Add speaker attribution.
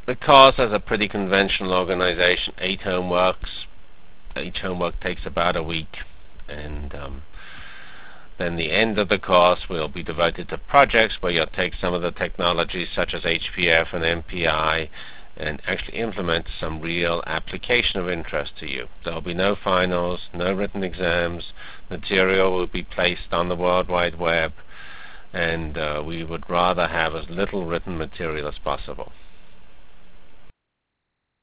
Speaker 1: The course has a pretty conventional organization. 8 homeworks. Each homework takes about a week, and then the end of the course will be devoted to projects where you'll take some of the technologies such as HPF and MPI and actually implement some real application of interest to you. There will be no finals, no written exams. Material will be placed on the World Wide Web, and we would rather have as little written material as possible.